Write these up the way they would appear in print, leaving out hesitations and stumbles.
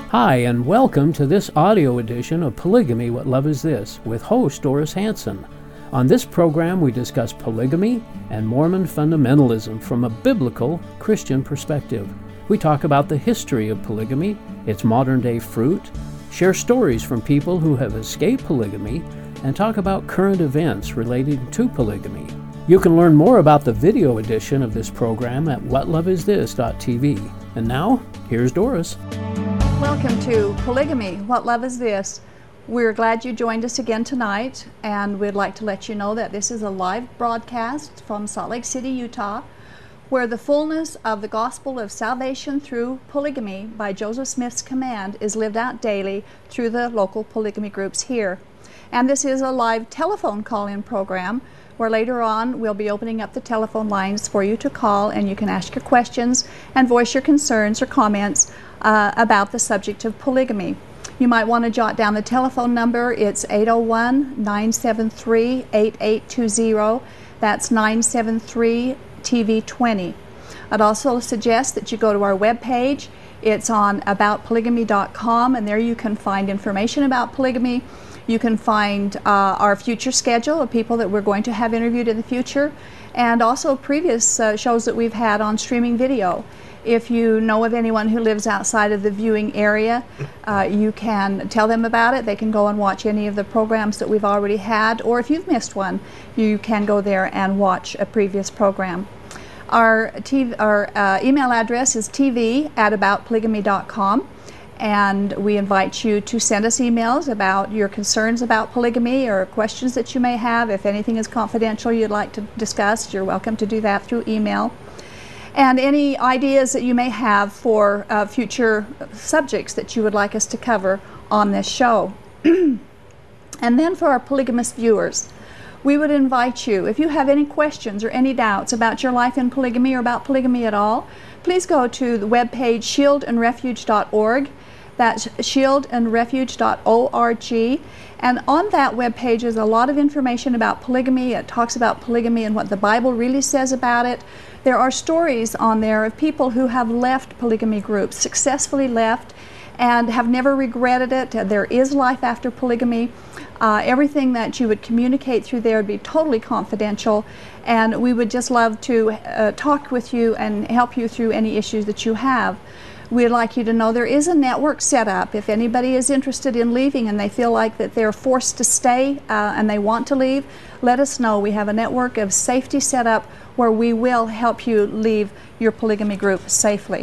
Hi, and welcome to this audio edition of Polygamy, What Love Is This, with host Doris Hanson. On this program, we discuss polygamy and Mormon fundamentalism from a biblical Christian perspective. We talk about the history of polygamy, its modern-day fruit, share stories from people who have escaped polygamy, and talk about current events relating to polygamy. You can learn more about the video edition of this program at whatloveisthis.tv. And now, here's Doris. Welcome to Polygamy, What Love Is This? We're glad you joined us again tonight, and we'd like to let you know that this is a live broadcast from Salt Lake City, Utah, where the fullness of the gospel of salvation through polygamy by Joseph Smith's command is lived out daily through the local polygamy groups here. And this is a live telephone call-in program where later on we'll be opening up the telephone lines for you to call, and you can ask your questions and voice your concerns or comments about the subject of polygamy. You might want to jot down the telephone number. It's 801-973-8820. That's 973-TV20. I'd also suggest that you go to our webpage. It's on aboutpolygamy.com, and there you can find information about polygamy. You can find our future schedule of people that we're going to have interviewed in the future, and also previous shows that we've had on streaming video. If you know of anyone who lives outside of the viewing area, you can tell them about it. They can go and watch any of the programs that we've already had, or if you've missed one, you can go there and watch a previous program. Our email address is tv@aboutpolygamy.com, and we invite you to send us emails about your concerns about polygamy or questions that you may have. If anything is confidential you'd like to discuss, you're welcome to do that through email. And any ideas that you may have for future subjects that you would like us to cover on this show. And then for our polygamous viewers, we would invite you, if you have any questions or any doubts about your life in polygamy or about polygamy at all, please go to the webpage shieldandrefuge.org. That's shieldandrefuge.org. And on that webpage is a lot of information about polygamy. It talks about polygamy and what the Bible really says about it. There are stories on there of people who have left polygamy groups, successfully left, and have never regretted it. There is life after polygamy. Everything that you would communicate through there would be totally confidential, and we would just love to talk with you and help you through any issues that you have. We'd like you to know there is a network set up. If anybody is interested in leaving and they feel like that they're forced to stay and they want to leave, let us know. We have a network of safety set up where we will help you leave your polygamy group safely.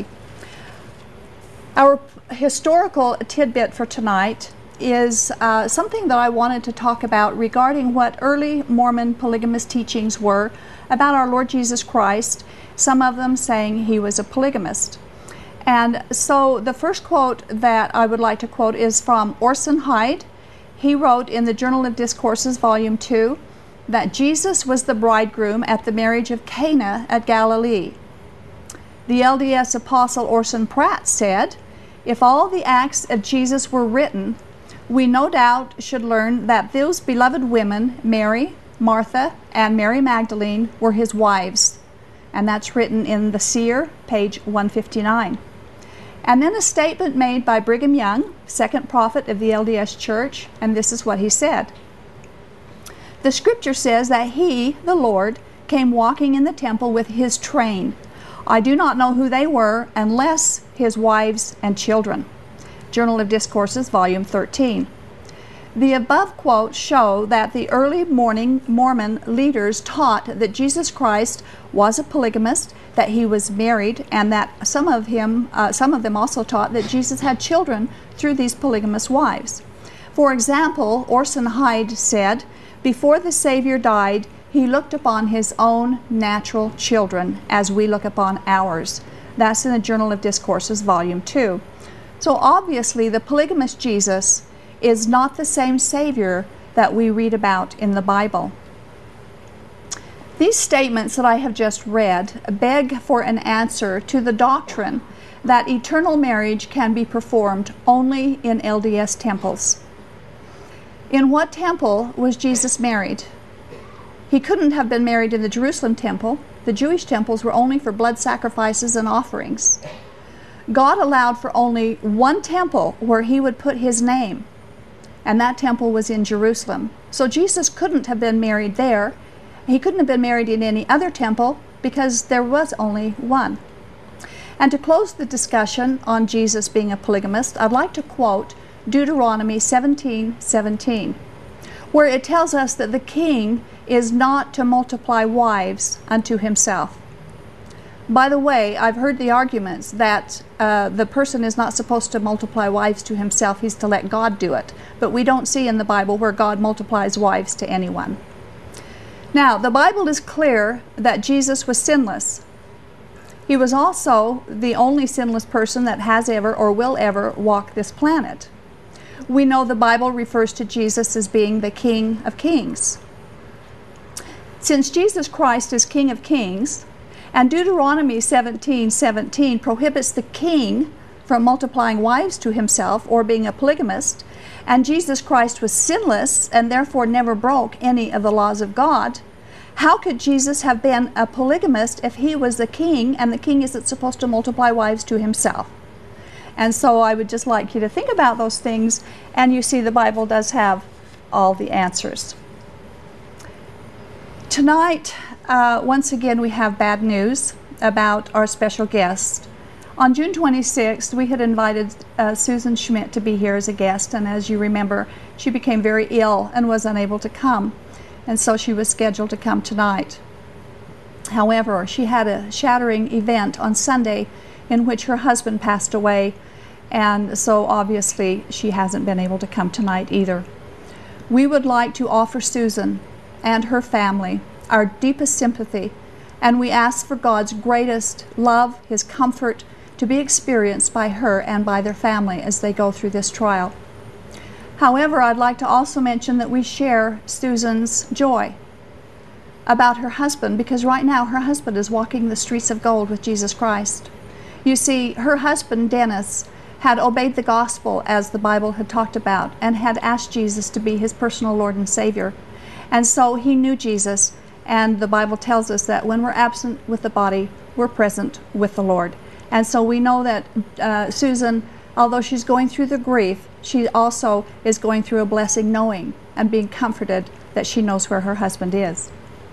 Our historical tidbit for tonight is something that I wanted to talk about regarding what early Mormon polygamous teachings were about our Lord Jesus Christ, some of them saying he was a polygamist. And so the first quote that I would like to quote is from Orson Hyde. He wrote in the Journal of Discourses, Volume 2, that Jesus was the bridegroom at the marriage of Cana at Galilee. The LDS apostle Orson Pratt said, "If all the acts of Jesus were written, we no doubt should learn that those beloved women, Mary, Martha, and Mary Magdalene, were his wives." And that's written in the Seer, page 159. And then a statement made by Brigham Young, second prophet of the LDS Church, and this is what he said. "The scripture says that he, the Lord, came walking in the temple with his train. I do not know who they were unless his wives and children." Journal of Discourses, Volume 13. The above quotes show that the early Mormon leaders taught that Jesus Christ was a polygamist, that he was married, and that some of them also taught that Jesus had children through these polygamous wives. For example, Orson Hyde said, "Before the Savior died, he looked upon his own natural children as we look upon ours." That's in the Journal of Discourses, Volume 2. So obviously the polygamous Jesus is not the same Savior that we read about in the Bible. These statements that I have just read beg for an answer to the doctrine that eternal marriage can be performed only in LDS temples. In what temple was Jesus married? He couldn't have been married in the Jerusalem temple. The Jewish temples were only for blood sacrifices and offerings. God allowed for only one temple where he would put his name, and that temple was in Jerusalem. So Jesus couldn't have been married there. He couldn't have been married in any other temple because there was only one. And to close the discussion on Jesus being a polygamist, I'd like to quote Deuteronomy 17:17, where it tells us that the king is not to multiply wives unto himself. By the way, I've heard the arguments that the person is not supposed to multiply wives to himself, he's to let God do it. But we don't see in the Bible where God multiplies wives to anyone. Now, the Bible is clear that Jesus was sinless. He was also the only sinless person that has ever or will ever walk this planet. We know the Bible refers to Jesus as being the King of Kings. Since Jesus Christ is King of Kings, and Deuteronomy 17:17 prohibits the king from multiplying wives to himself or being a polygamist, and Jesus Christ was sinless and therefore never broke any of the laws of God, how could Jesus have been a polygamist if he was the king, and the king isn't supposed to multiply wives to himself? And so I would just like you to think about those things, and you see the Bible does have all the answers. Tonight, once again, we have bad news about our special guest. On June 26th, we had invited Susan Schmidt to be here as a guest, and as you remember, she became very ill and was unable to come. And so she was scheduled to come tonight. However, she had a shattering event on Sunday in which her husband passed away, and so obviously she hasn't been able to come tonight either. We would like to offer Susan and her family our deepest sympathy, and we ask for God's greatest love, his comfort, to be experienced by her and by their family as they go through this trial. However, I'd like to also mention that we share Susan's joy about her husband, because right now her husband is walking the streets of gold with Jesus Christ. You see, her husband, Dennis, had obeyed the gospel as the Bible had talked about and had asked Jesus to be his personal Lord and Savior. And so he knew Jesus, and the Bible tells us that when we're absent with the body, we're present with the Lord. And so we know that Susan, although she's going through the grief, she also is going through a blessing, knowing and being comforted that she knows where her husband is.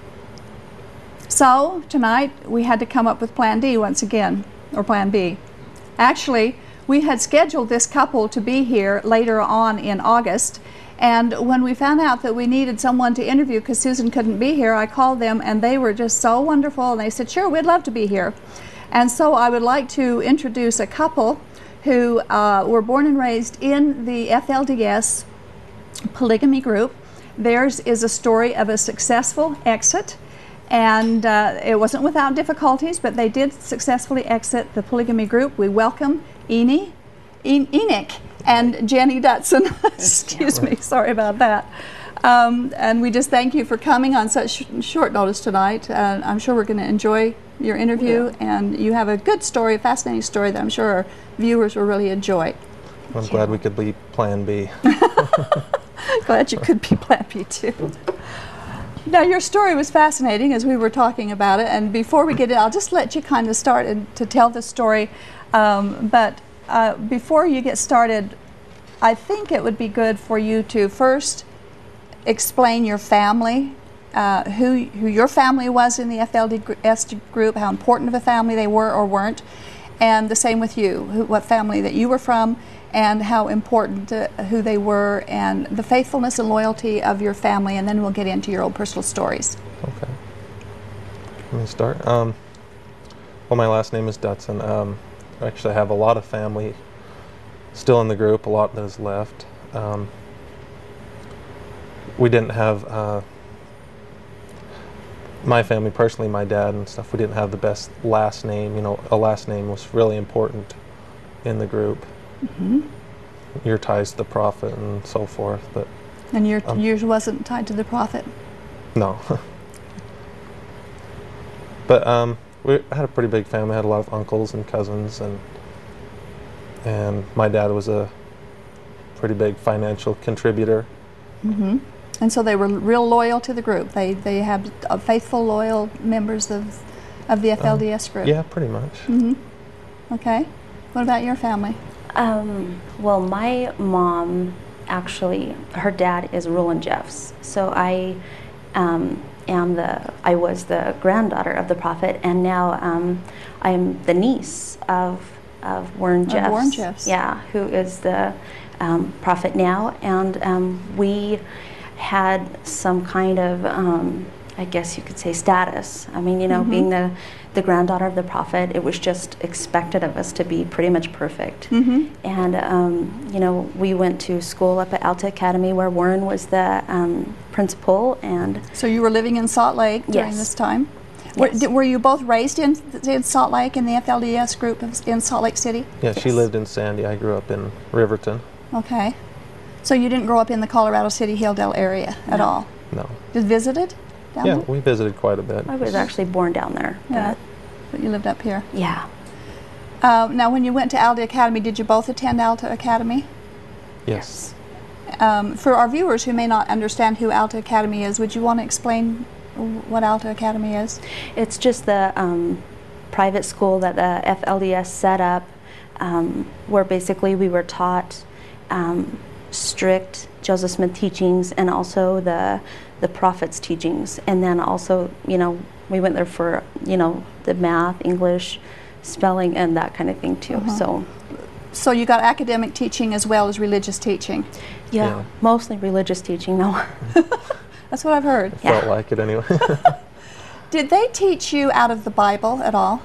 So tonight we had to come up with Plan D once again, or Plan B. Actually, we had scheduled this couple to be here later on in August, and when we found out that we needed someone to interview because Susan couldn't be here, I called them and they were just so wonderful, and they said, sure, we'd love to be here. And so I would like to introduce a couple who were born and raised in the FLDS polygamy group. Theirs is a story of a successful exit, and it wasn't without difficulties, but they did successfully exit the polygamy group. We welcome Enoch and Jenny Dutson. Excuse me, sorry about that. And we just thank you for coming on such short notice tonight. I'm sure we're going to enjoy your interview, and you have a good story, a fascinating story that I'm sure our viewers will really enjoy. I'm glad we could be Plan B. Glad you could be Plan B too. Now, your story was fascinating as we were talking about it, and before we get in, I'll just let you kind of start to tell the story. But before you get started, I think it would be good for you to first explain your family, who your family was in the FLDS group, how important of a family they were or weren't, and the same with you, what family that you were from, and how important who they were, and the faithfulness and loyalty of your family, and then we'll get into your own personal stories. Okay. Let me start. Well, my last name is Dutson. Actually, I have a lot of family still in the group, a lot that is left. We didn't have, my family personally, my dad and stuff, we didn't have the best last name. You know, a last name was really important in the group. Mm-hmm. Your ties to the prophet and so forth. But and yours wasn't tied to the prophet? No. But we had a pretty big family. I had a lot of uncles and cousins, and my dad was a pretty big financial contributor. Mm-hmm. And so they were real loyal to the group. They had faithful, loyal members of the FLDS group. Yeah, pretty much. Mm-hmm. Okay. What about your family? Well, my mom, actually, her dad is Roland Jeffs. So I I was the granddaughter of the prophet, and now I am the niece of Warren Jeffs. Warren Jeffs. Yeah, who is the prophet now. And we had some kind of, I guess you could say, status. I mean, you know, being the granddaughter of the prophet, it was just expected of us to be pretty much perfect. And, you know, we went to school up at Alta Academy where Warren was the principal. And so you were living in Salt Lake during Yes. this time? Yes. Were you both raised in Salt Lake, in the FLDS group in Salt Lake City? Yeah, she Yes. lived in Sandy. I grew up in Riverton. Okay. So you didn't grow up in the Colorado City Hilldale area at No. all? No. Just visited down Yeah, there? we visited quite a bit. I was actually born down there. Yeah. But you lived up here. Yeah. Now, when you went to Alta Academy, did you both attend Alta Academy? Yes. For our viewers who may not understand who Alta Academy is, would you want to explain what Alta Academy is? It's just the private school that the FLDS set up, where basically we were taught strict Joseph Smith teachings and also the prophets' teachings. And then also, you know, we went there for, you know, the math, English, spelling, and that kind of thing too. So you got academic teaching as well as religious teaching. Yeah, mostly religious teaching though. That's what I've heard. Yeah. Felt like it anyway. Did they teach you out of the Bible at all?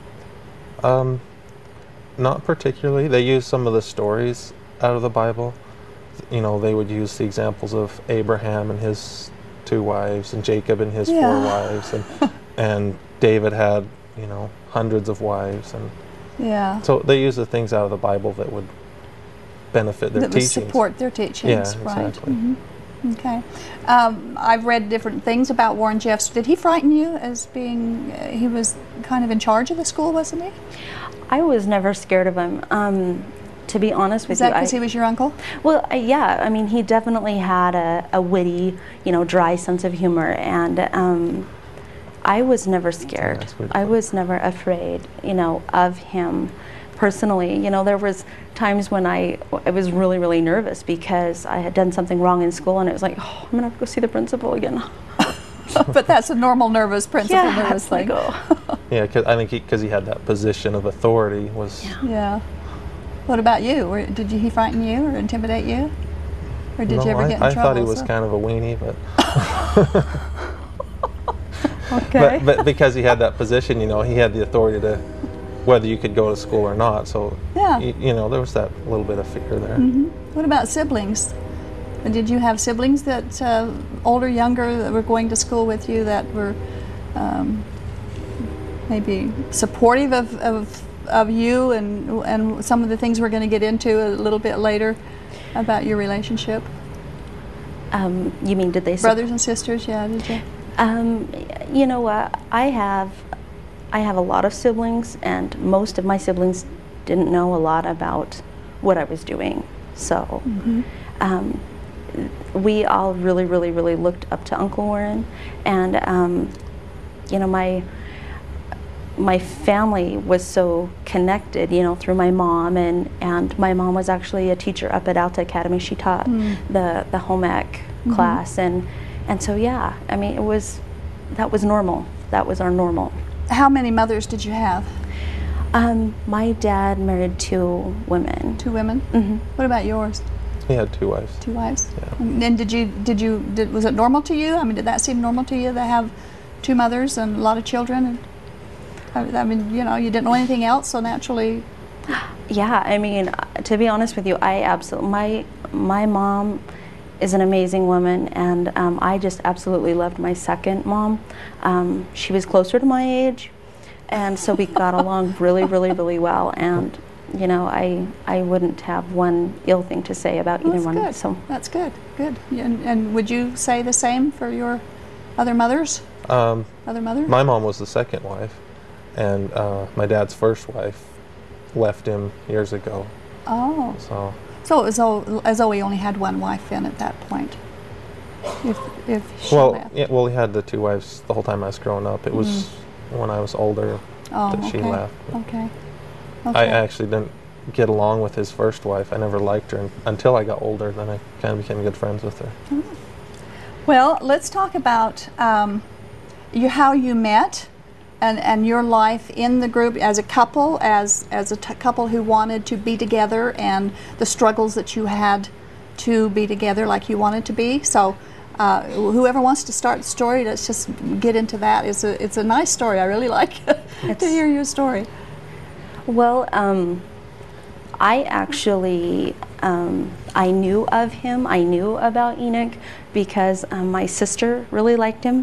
Not particularly. They used some of the stories out of the Bible. You know, they would use the examples of Abraham and his 2 wives, and Jacob and his 4 wives, and David had, you know, hundreds of wives, and Yeah. so they use the things out of the Bible that would benefit their That would teachings. support their teachings, Yeah, right? exactly. Okay. I've read different things about Warren Jeffs. Did he frighten you as being, he was kind of in charge of the school, wasn't he? I was never scared of him. To be honest with Is that you, because he was your uncle? Well, yeah. I mean, he definitely had a witty, you know, dry sense of humor, and I was never scared. nice way to I put it. was never afraid, you know, of him personally. You know, there was times when I was really, really nervous because I had done something wrong in school, and it was like, oh, I'm gonna have to go see the principal again. But that's a normal nervous principal nervous it's like, thing. oh. Yeah, I think because he had that position of authority was. Yeah. What about you? Did he frighten you or intimidate you? Or did you ever get in I trouble? thought he was kind of a weenie, but Okay. but because he had that position, you know, he had the authority to whether you could go to school or not. So Yeah. you know, there was that little bit of fear there. What about siblings? Did you have siblings that older, younger, that were going to school with you that were maybe supportive of you and some of the things we're going to get into a little bit later about your relationship? You mean, did they? Brothers and sisters, yeah, did you? You know what? I have a lot of siblings, and most of my siblings didn't know a lot about what I was doing. So we all really, really, really looked up to Uncle Warren, and you know, my family was so connected, you know, through my mom, and my mom was actually a teacher up at Alta Academy. She taught the home ec class, and so yeah, I mean, that was normal. That was our normal. How many mothers did you have? My dad married 2 women. 2 women? What about yours? He had 2 wives. 2 wives? Yeah. And was it normal to you? I mean, did that seem normal to you to have 2 mothers and a lot of children? And I mean, you know, you didn't know anything else, so naturally. Yeah, I mean, to be honest with you, I absolutely, my mom is an amazing woman, and I just absolutely loved my second mom. She was closer to my age, and so we got along really, really, really well. And you know, I wouldn't have one ill thing to say about either one. Good. So That's good. Good. And would you say the same for your other mothers? Other mother? My mom was the second wife, and my dad's first wife left him years ago. Oh. So it was as though he only had one wife then at that point. If she left. Yeah, well, he had the 2 wives the whole time I was growing up. It was when I was older that she left. Okay. I actually didn't get along with his first wife. I never liked her until I got older. Then I kind of became good friends with her. Well, let's talk about how you met and your life in the group as a couple, as a couple who wanted to be together, and the struggles that you had to be together like you wanted to be. So whoever wants to start the story, let's just get into that. It's a nice story. I really like to hear your story. Well, I actually, I knew of him. I knew about Enoch because my sister really liked him.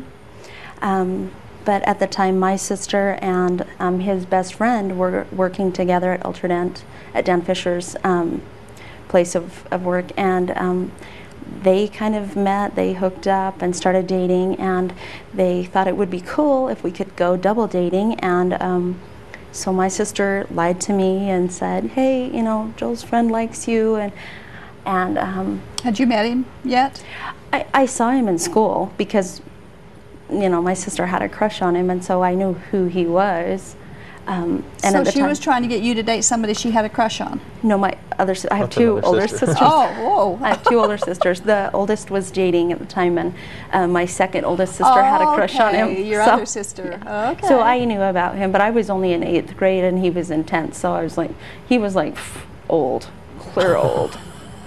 But at the time, my sister and his best friend were working together at Ultradent, at Dan Fisher's place of work. And they kind of met, they hooked up and started dating. And they thought it would be cool if we could go double dating. And so my sister lied to me and said, hey, you know, Joel's friend likes you. And had you met him yet? I saw him in school because, you know, my sister had a crush on him, and so I knew who he was. And so at the she time, was trying to get you to date somebody she had a crush on? No, I have two older sisters. Oh, whoa. I have two older sisters. The oldest was dating at the time, and my second oldest sister had a crush on him. Your other sister. Yeah. Okay. So I knew about him, but I was only in 8th grade, and he was in 10th. So I was like, he was like old, clear old,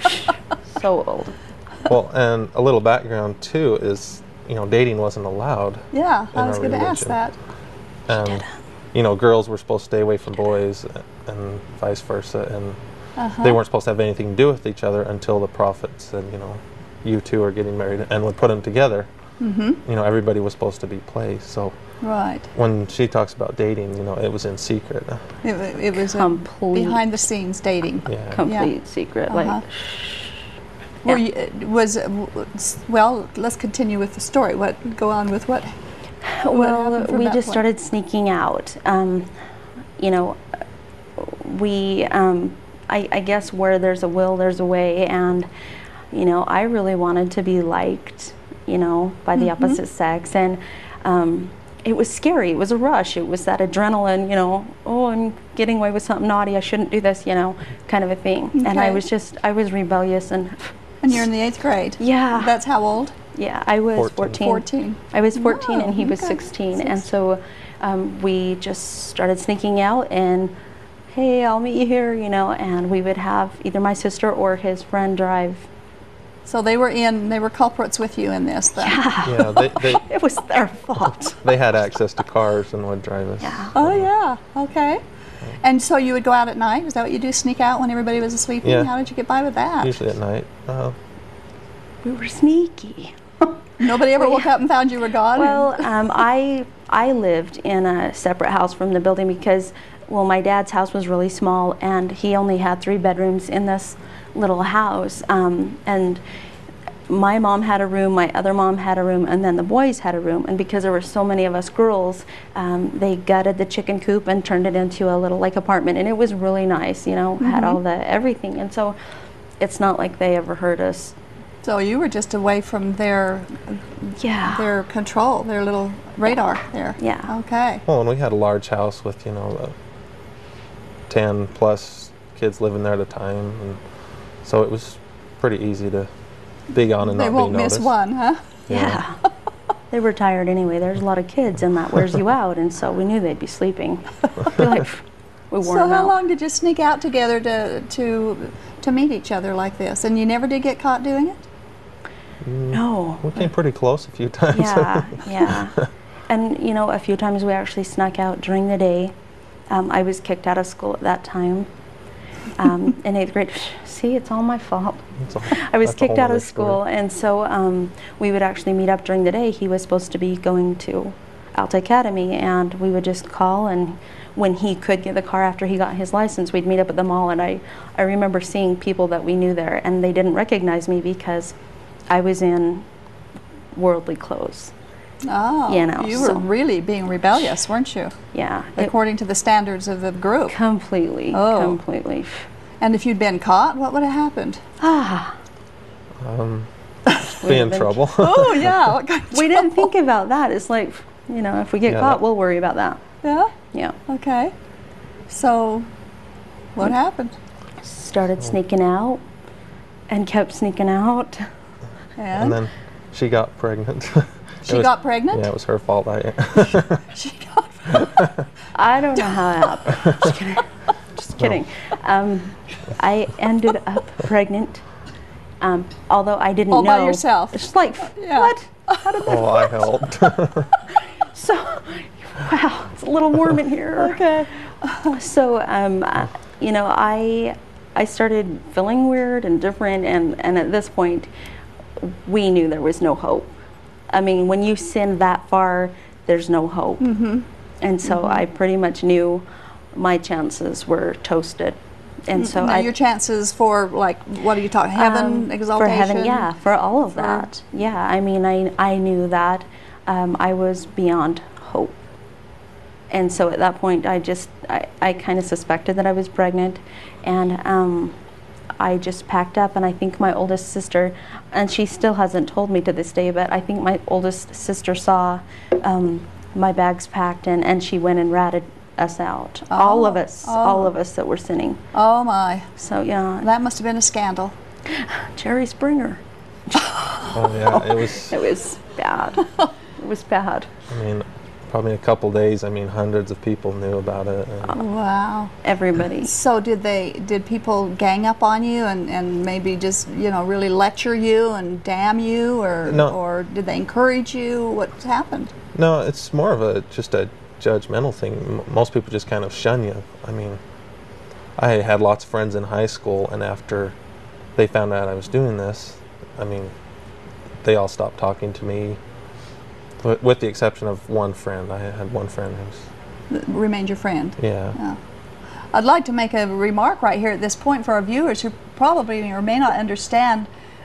so old. Well, and a little background too is, you know, dating wasn't allowed. Yeah, I in was our going to ask religion. that. You know, girls were supposed to stay away from boys, and vice versa, and they weren't supposed to have anything to do with each other until the prophet said, you know, you two are getting married, and would put them together. You know, everybody was supposed to be placed. So Right. when she talks about dating, you know, it was in secret. It was Complete. behind the scenes dating. Yeah. Complete secret. Like, Were you, well, let's continue with the story. Go on with what? well, happened from we that just point? started sneaking out. You know, we, I guess where there's a will, there's a way. And, you know, I really wanted to be liked, you know, by the opposite sex. And it was scary. It was a rush. It was that adrenaline, you know, oh, I'm getting away with something naughty. I shouldn't do this, you know, kind of a thing. And I was rebellious. And you're in the 8th grade? Yeah. That's how old? Yeah, I was 14. 14. I was 14 and he was okay. 16. And so we just started sneaking out and, hey, I'll meet you here, you know, and we would have either my sister or his friend drive. So they were culprits with you in this then? Yeah, they It was their fault. they had access to cars and would drive us. Yeah. Oh, yeah. Okay. And so you would go out at night? Is that what you do, sneak out when everybody was asleep? Yeah. How did you get by with that? Usually at night. We were sneaky. Nobody ever woke up and found you were gone? Well, I lived in a separate house from the building because, well, my dad's house was really small and he only had 3 bedrooms in this little house. And my mom had a room, my other mom had a room, and then the boys had a room. And because there were so many of us girls, they gutted the chicken coop and turned it into a little like apartment. And it was really nice, you know, had all the everything. And so it's not like they ever heard us. So you were just away from their control, their little radar there. Yeah. Okay. Well, and we had a large house with, you know, 10 plus kids living there at a time, and so it was pretty easy to be gone and not They be won't noticed. miss one, huh? Yeah. They were tired anyway. There's a lot of kids and that wears you out. And so we knew they'd be sleeping. We wore So them how out. long did you sneak out together to meet each other like this? And you never did get caught doing it? No. We came pretty close a few times. Yeah, yeah. And, you know, a few times we actually snuck out during the day. I was kicked out of school at that time in 8th grade. See, it's all my fault. I was kicked out of school, and so we would actually meet up during the day. He was supposed to be going to Alta Academy, and we would just call, and when he could get the car after he got his license, we'd meet up at the mall. And I remember seeing people that we knew there, and they didn't recognize me because I was in worldly clothes. Oh, You know, you were so- really being rebellious, weren't you? Yeah, According to the standards of the group. completely, Oh. completely. And if you'd been caught, what would have happened? Ah, Be in trouble. Oh, yeah. What kind of we didn't think about that. It's like, you know, if we get Yeah, caught, that- we'll worry about that. Yeah? Yeah. Okay. So, what happened? started sneaking out and kept sneaking out. And then she got pregnant. She got pregnant? Yeah, it was her fault. She got pregnant. I don't know how it happened. Just kidding. Just kidding. I ended up pregnant, although I didn't know. All by yourself? It's like, what? How did that Oh, I helped. So, wow, it's a little warm in here. Okay. So, you know, I started feeling weird and different, and at this point, we knew there was no hope. I mean, when you sin that far, there's no hope. Mm-hmm. And so I pretty much knew my chances were toasted. And so now your chances for, like, what are you talking, heaven, exaltation? For heaven, yeah, for all of that. Yeah, I mean, I knew that I was beyond hope. And so at that point, I kind of suspected that I was pregnant, and I just packed up. And I think my oldest sister, and she still hasn't told me to this day, but I think my oldest sister saw my bags packed, and she went and ratted us out. Oh. All of us that were sinning. Oh my. So yeah. That must have been a scandal. Jerry Springer. Oh yeah, it was. It was bad. It was bad. I mean, probably a couple days. I mean, hundreds of people knew about it. And Wow. Everybody. So did people gang up on you and maybe just, you know, really lecture you and damn you, or No. or did they encourage you? What happened? No, it's more of just a judgmental thing. Most people just kind of shun you. I mean, I had lots of friends in high school, and after they found out I was doing this, I mean, they all stopped talking to me, with the exception of one friend. I had one friend who's... Remained your friend? Yeah. I'd like to make a remark right here at this point for our viewers who probably or may not understand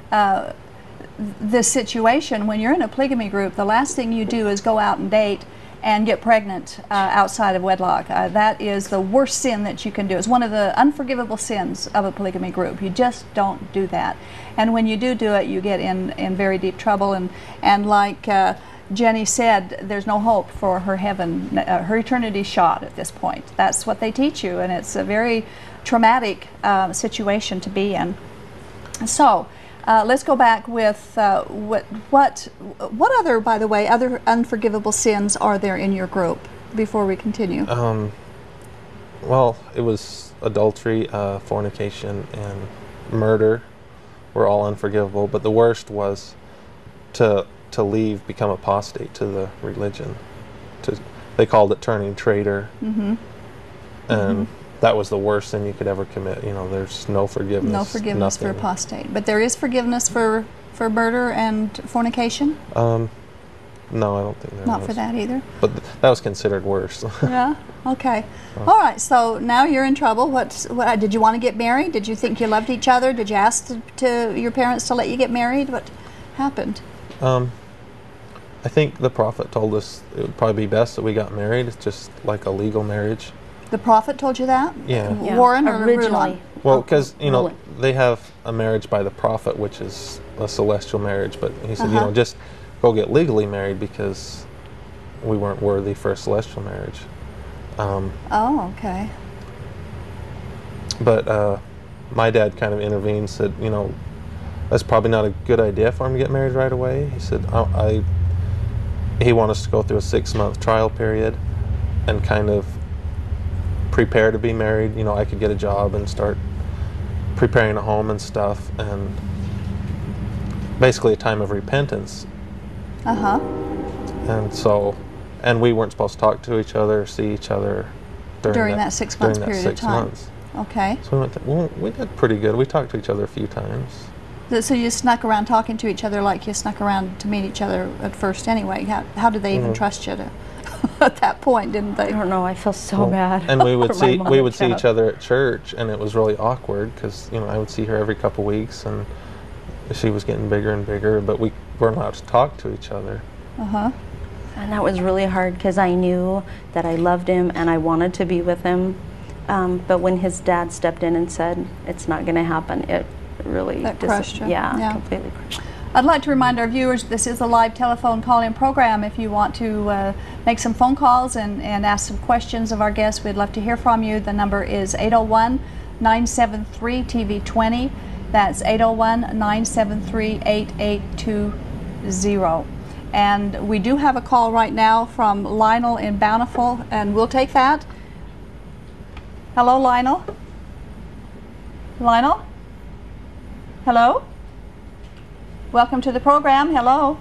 this situation. When you're in a polygamy group, the last thing you do is go out and date and get pregnant outside of wedlock. That is the worst sin that you can do. It's one of the unforgivable sins of a polygamy group. You just don't do that. And when you do it, you get in very deep trouble. And like Jenny said, there's no hope for her heaven, her eternity shot at this point. That's what they teach you, and it's a very traumatic situation to be in. So let's go back with what other, by the way, other unforgivable sins are there in your group before we continue? Well, it was adultery, fornication, and murder were all unforgivable, but the worst was to leave, become apostate to the religion. They called it turning traitor. Mm-hmm. And that was the worst sin you could ever commit. You know, there's no forgiveness. No forgiveness nothing. for apostate. But there is forgiveness for murder and fornication? No, I don't think there Not was. for that either? But that was considered worse. Yeah? Okay. All right, so now you're in trouble. What did you want to get married? Did you think you loved each other? Did you ask to your parents to let you get married? What happened? I think the prophet told us it would probably be best that we got married. It's just like a legal marriage. The prophet told you that? Yeah. Warren or Originally. Rulon? Well, because, you know, Really? they have a marriage by the prophet, which is a celestial marriage, but he said, you Uh-huh. know, just go get legally married because we weren't worthy for a celestial marriage. Oh, okay. But my dad kind of intervened, said, you know, that's probably not a good idea for him to get married right away. He said, he wanted us to go through a 6-month trial period and kind of prepare to be married. You know, I could get a job and start preparing a home and stuff, and basically a time of repentance. Uh-huh. And we weren't supposed to talk to each other or see each other During that 6 months during that period of 6 time. months. Okay. So we did pretty good. We talked to each other a few times. So you snuck around talking to each other like you snuck around to meet each other at first anyway. How did they even trust you at that point, didn't they? I don't know. I feel so bad. And we would for my see mom we and would see dad. each other at church, and it was really awkward because, you know, I would see her every couple weeks, and she was getting bigger and bigger, but we weren't allowed to talk to each other. Uh-huh. And that was really hard because I knew that I loved him and I wanted to be with him. But when his dad stepped in and said, it's not going to happen, it really... That crushed you. Yeah, completely crushed. I'd like to remind our viewers this is a live telephone call-in program. If you want to make some phone calls and ask some questions of our guests, we'd love to hear from you. The number is 801-973-TV20. That's 801-973-8820. And we do have a call right now from Lionel in Bountiful, and we'll take that. Hello, Lionel? Lionel? Hello? Welcome to the program. Hello?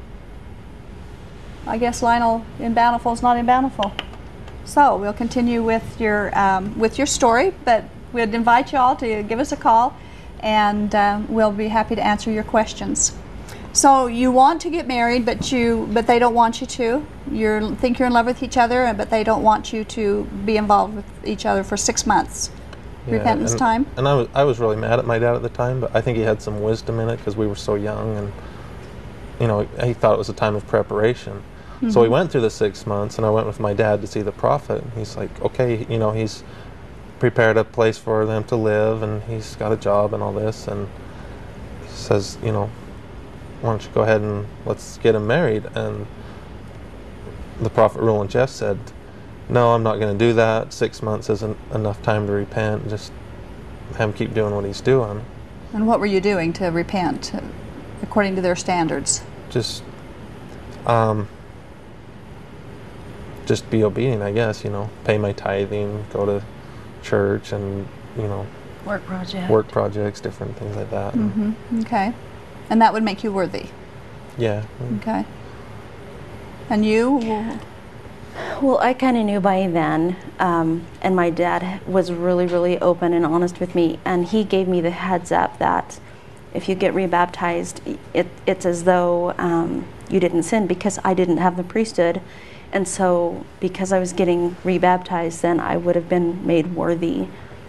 I guess Lionel in Bountiful is not in Bountiful. So we'll continue with your story, but we'd invite you all to give us a call, and we'll be happy to answer your questions. So you want to get married, but they don't want you to. You think you're in love with each other, but they don't want you to be involved with each other for 6 months. Yeah, Repentance time. And I was really mad at my dad at the time, but I think he had some wisdom in it because we were so young, and he thought it was a time of preparation. So we went through the 6 months, and I went with my dad to see the prophet. And he's like, okay, he's prepared a place for them to live, and he's got a job and all this, and he says, why don't you go ahead and let's get him married? And the prophet Roland Jeff said, no, I'm not going to do that. 6 months isn't enough time to repent. Just have him keep doing what he's doing. And what were you doing to repent, according to their standards? Just be obedient, I guess, pay my tithing, go to church, and, Work projects, different things like that. Okay. And that would make you worthy? Yeah. Okay. And you? Well, I kind of knew by then, and my dad was really, really open and honest with me, and he gave me the heads up that if you get rebaptized, it's as though you didn't sin, because I didn't have the priesthood. And so because I was getting rebaptized, then I would have been made worthy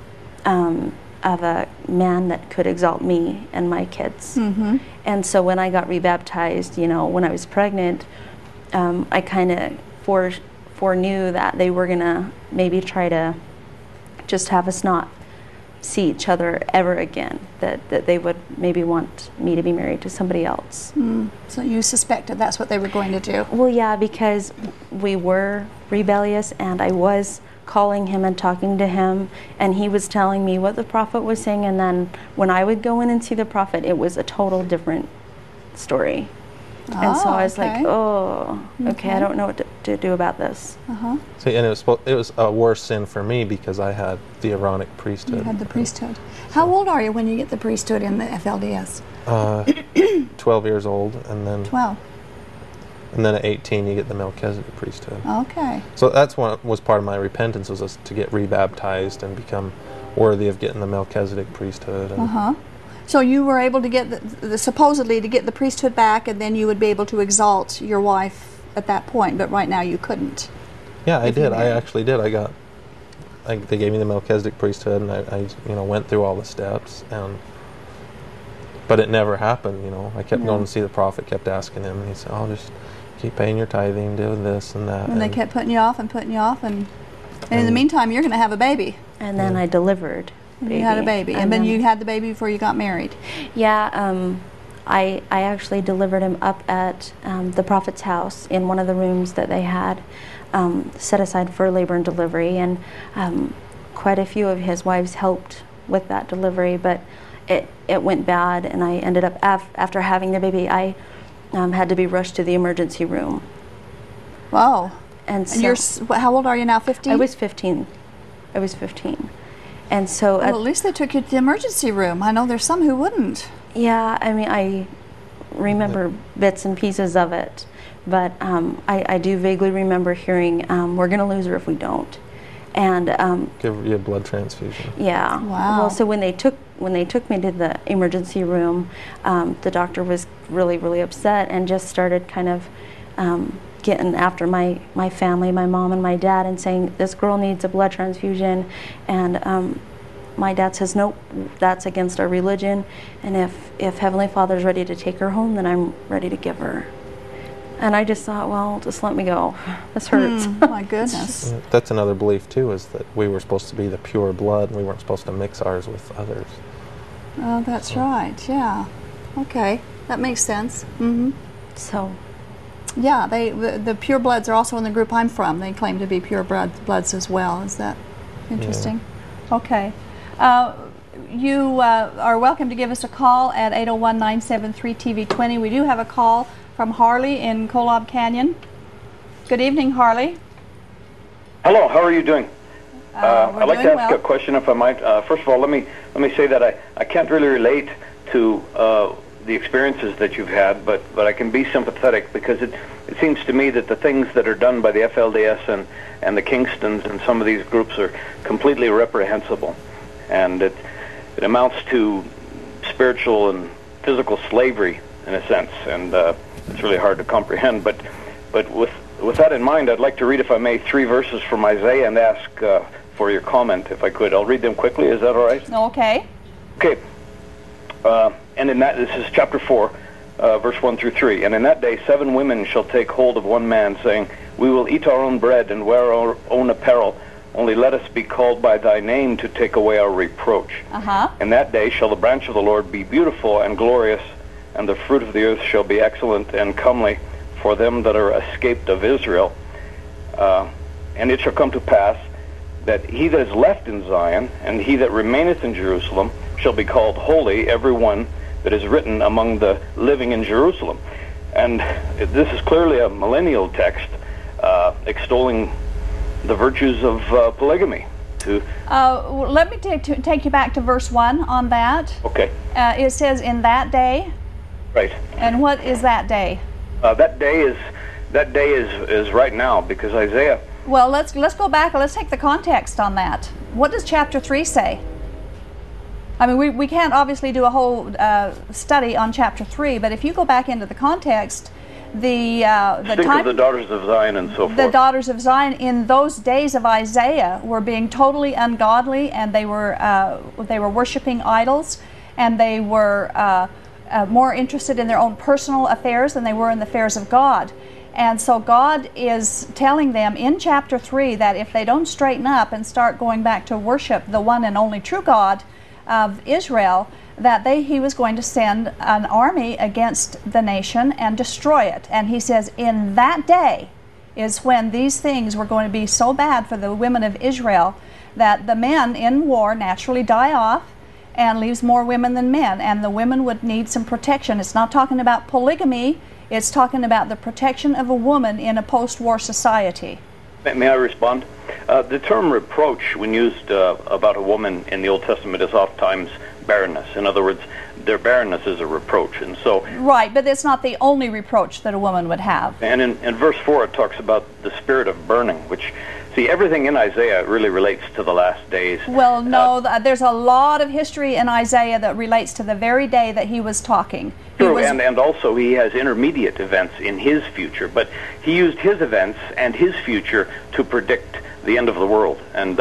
of a man that could exalt me and my kids. And so when I got rebaptized, when I was pregnant, I kind of foreknew that they were going to maybe try to just have us not see each other ever again, that they would maybe want me to be married to somebody else. So you suspected that's what they were going to do? Well, yeah, because we were rebellious, and I was calling him and talking to him, and he was telling me what the prophet was saying, and then when I would go in and see the prophet, it was a total different story. And so I was like, okay, I don't know what to do about this. See, and it was a worse sin for me because I had the Aaronic priesthood. You had the priesthood. How old are you when you get the priesthood in the FLDS? 12 years old, and then 12. And then at 18 you get the Melchizedek priesthood. Okay. So that's what was part of my repentance, was to get rebaptized and become worthy of getting the Melchizedek priesthood. And So you were able to get supposedly to get the priesthood back, and then you would be able to exalt your wife at that point, but right now you couldn't. Yeah, I did. I actually did. They gave me the Melchizedek priesthood, and I went through all the steps, but it never happened. I kept going to see the prophet, kept asking him, and he said, "Oh, just keep paying your tithing, do this and that." And they kept putting you off, and in the meantime, you're going to have a baby. And then I delivered. You had a baby, and then you had the baby before you got married. Yeah, I actually delivered him up at the prophet's house in one of the rooms that they had set aside for labor and delivery, and quite a few of his wives helped with that delivery, but it went bad, and I ended up, after having the baby, I had to be rushed to the emergency room. Wow. And so, you're, how old are you now, 15? I was 15. And so well, at least they took you to the emergency room. I know there's some who wouldn't. Yeah, I mean, I remember bits and pieces of it, but I do vaguely remember hearing, we're going to lose her if we don't. And give you a blood transfusion. Yeah. Wow. Well, so when they took me to the emergency room, the doctor was really, really upset and just started kind of getting after my family, my mom and my dad, and saying, this girl needs a blood transfusion. And my dad says, nope, that's against our religion. And if Heavenly Father's ready to take her home, then I'm ready to give her. And I just thought, well, just let me go. This hurts. My goodness. That's another belief too, is that we were supposed to be the pure blood, and we weren't supposed to mix ours with others. Oh, that's right. Yeah. Okay, that makes sense. So. Yeah, the pure bloods are also in the group I'm from. They claim to be pure bloods as well. Is that interesting? Yeah. Okay. You are welcome to give us a call at 801-973-TV20. We do have a call from Harley in Kolob Canyon. Good evening, Harley. Hello, how are you doing? I'd like to ask well. a question, if I might. First of all, let me say that I can't really relate to the experiences that you've had, but I can be sympathetic, because it seems to me that the things that are done by the FLDS and the Kingstons and some of these groups are completely reprehensible, and it amounts to spiritual and physical slavery in a sense, and it's really hard to comprehend. But with that in mind, I'd like to read, if I may, 3 verses from Isaiah and ask for your comment, if I could. I'll read them quickly. Is that all right? Okay. Okay. And in that, this is chapter 4, verse 1 through 3. And in that day 7 women shall take hold of one man, saying, We will eat our own bread and wear our own apparel, only let us be called by thy name to take away our reproach. In that day shall the branch of the Lord be beautiful and glorious, and the fruit of the earth shall be excellent and comely for them that are escaped of Israel. And it shall come to pass that he that is left in Zion, and he that remaineth in Jerusalem, shall be called holy, every one that is written among the living in Jerusalem. And this is clearly a millennial text extolling the virtues of polygamy. Let me take you back to verse 1 on that. Okay. It says, in that day. Right. And what is that day? That day is right now, because Isaiah. Well, let's go back. Let's take the context on that. What does chapter 3 say? I mean, we can't obviously do a whole study on chapter 3, but if you go back into the context, the Think time of the daughters of Zion and so forth. The daughters of Zion in those days of Isaiah were being totally ungodly, and they were worshiping idols, and they were more interested in their own personal affairs than they were in the affairs of God. And so God is telling them in chapter 3 that if they don't straighten up and start going back to worship the one and only true God of Israel, that he was going to send an army against the nation and destroy it. And he says in that day is when these things were going to be so bad for the women of Israel that the men in war naturally die off and leaves more women than men, and the women would need some protection. It's not talking about polygamy, it's talking about the protection of a woman in a post-war society. May I respond? The term reproach, when used about a woman in the Old Testament, is oftentimes barrenness. In other words, their barrenness is a reproach. And so, right, but it's not the only reproach that a woman would have. And in verse 4 it talks about the spirit of burning, which, see, everything in Isaiah really relates to the last days. Well, no, there's a lot of history in Isaiah that relates to the very day that he was talking. True, and also he has intermediate events in his future, but he used his events and his future to predict the end of the world.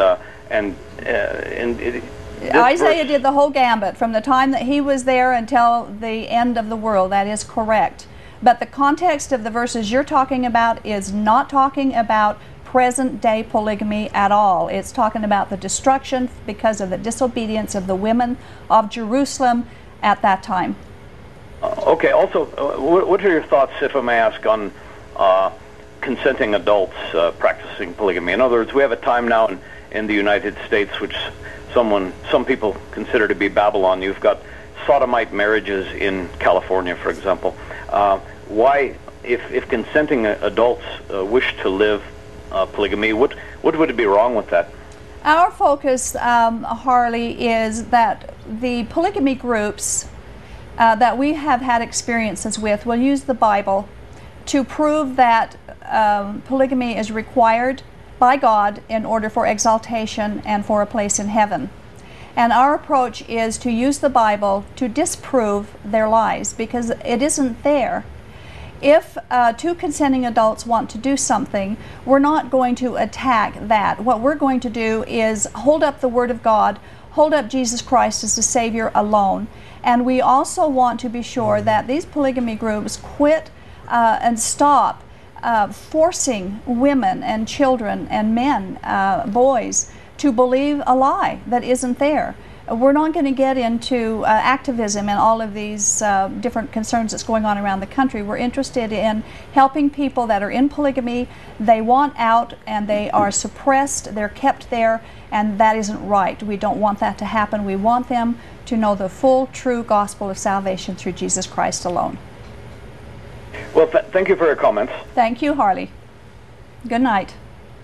Isaiah did the whole gambit from the time that he was there until the end of the world. That is correct. But the context of the verses you're talking about is not talking about present-day polygamy at all. It's talking about the destruction because of the disobedience of the women of Jerusalem at that time. Okay, also, what are your thoughts, if I may ask, on consenting adults practicing polygamy? In other words, we have a time now in the United States which some people consider to be Babylon. You've got sodomite marriages in California, for example. Why, if consenting adults wish to live polygamy, what would be wrong with that? Our focus, Harley, is that the polygamy groups that we have had experiences with will use the Bible to prove that polygamy is required by God in order for exaltation and for a place in heaven. And our approach is to use the Bible to disprove their lies, because it isn't there. If 2 consenting adults want to do something, we're not going to attack that. What we're going to do is hold up the Word of God, hold up Jesus Christ as the Savior alone. And we also want to be sure that these polygamy groups quit and stop forcing women and children and men, boys, to believe a lie that isn't there. we're not going to get into activism and all of these different concerns that's going on around the country. We're interested in helping people that are in polygamy. They want out and they are suppressed, they're kept there, and that isn't right. We don't want that to happen. We want them to know the full, true gospel of salvation through Jesus Christ alone. Well, thank you for your comments. Thank you, Harley. Good night.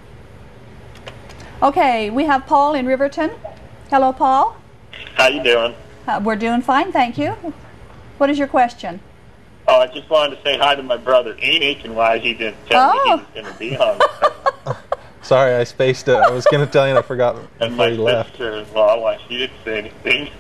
Okay, we have Paul in Riverton. Hello, Paul. How you doing? We're doing fine, thank you. What is your question? Oh, I just wanted to say hi to my brother Enoch and why he didn't tell me he was going to be on. Sorry, I spaced it. I was going to tell you and I forgot And before my you left. sister as well, why she didn't say anything.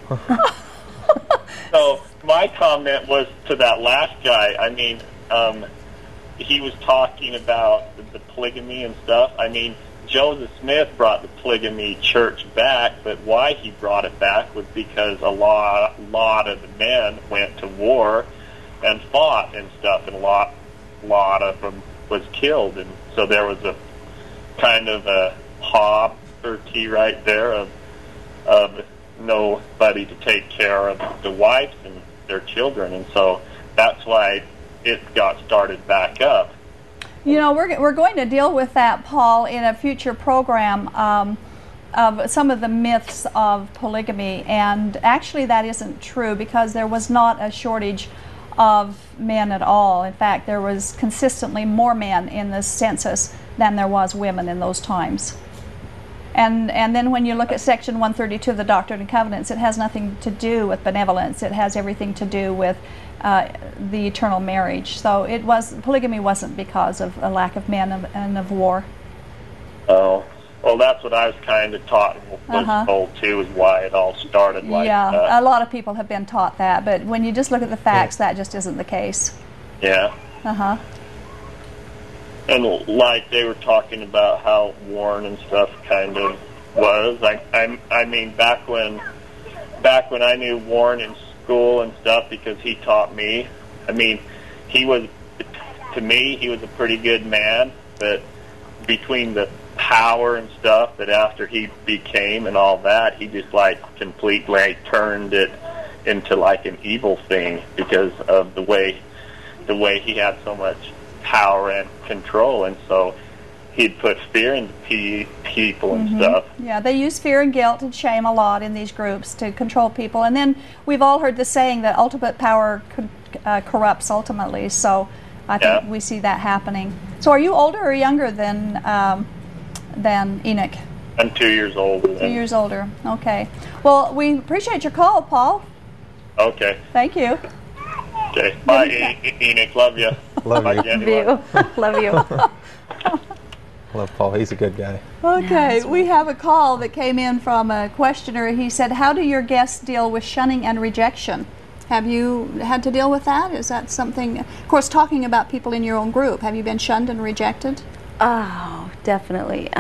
So my comment was to that last guy. I mean, he was talking about the polygamy and stuff. I mean, Joseph Smith brought the polygamy church back, but why he brought it back was because a lot of the men went to war and fought and stuff, and a lot of them was killed, and so there was a kind of a poverty right there of nobody to take care of the wives and their children, and so that's why it got started back up. You know, we're going to deal with that, Paul, in a future program of some of the myths of polygamy, and actually that isn't true because there was not a shortage of men at all. In fact, there was consistently more men in the census than there was women in those times. And then when you look at section 132 of the Doctrine and Covenants, it has nothing to do with benevolence. It has everything to do with the eternal marriage. So polygamy wasn't because of a lack of men and of war. Oh, well, that's what I was kind of taught and was told too, is why it all started like that. Yeah, a lot of people have been taught that, but when you just look at the facts, that just isn't the case. Yeah. And like they were talking about how Warren and stuff kind of was. I mean, back when I knew Warren in school and stuff, because he taught me. I mean, to me, he was a pretty good man, but between the power and stuff that after he became and all that, he just like completely turned it into like an evil thing because of the way he had so much power and control, and so he'd put fear into people and stuff. Yeah, they use fear and guilt and shame a lot in these groups to control people. And then we've all heard the saying that ultimate power corrupts ultimately, so I think we see that happening. So are you older or younger than Enoch? I'm 2 years older. 2 years older. Okay. Well, we appreciate your call, Paul. Okay. Thank you. Okay. Bye, Enoch. Love you. Love Bye, you. Jenny. Love you. Love Paul. He's a good guy. Okay, we have a call that came in from a questioner. He said, how do your guests deal with shunning and rejection? Have you had to deal with that? Is that something, of course, talking about people in your own group, have you been shunned and rejected? Oh, definitely.